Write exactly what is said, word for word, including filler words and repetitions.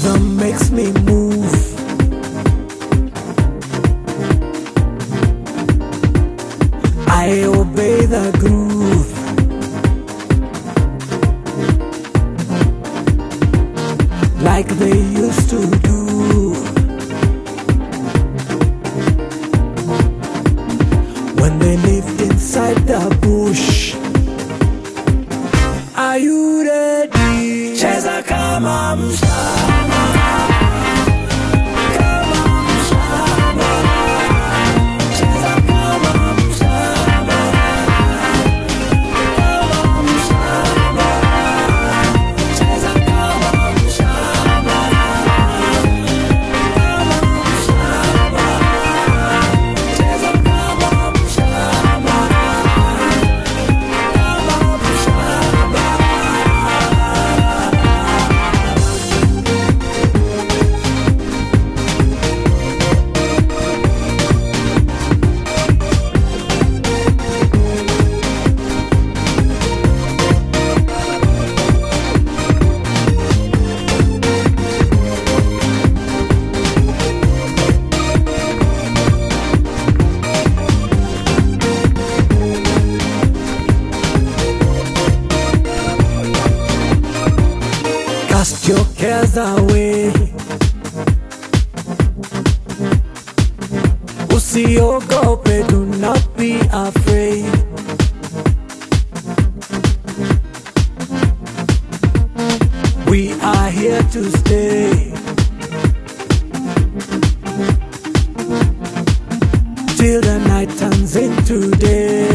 rhythm makes me move. I obey the groove. Like they used to do. When they lived inside the bush. Are you ready? Cheza kama mshamba. Kama mshamba. Cheza kama mshamba. Kama mshamba. Cheza kama mshamba. Kama mshamba. Cheza kama mshamba. Kama mshamba. Cast your cares away. Usiogope, do not be afraid. We are here to stay. Till the night turns into day.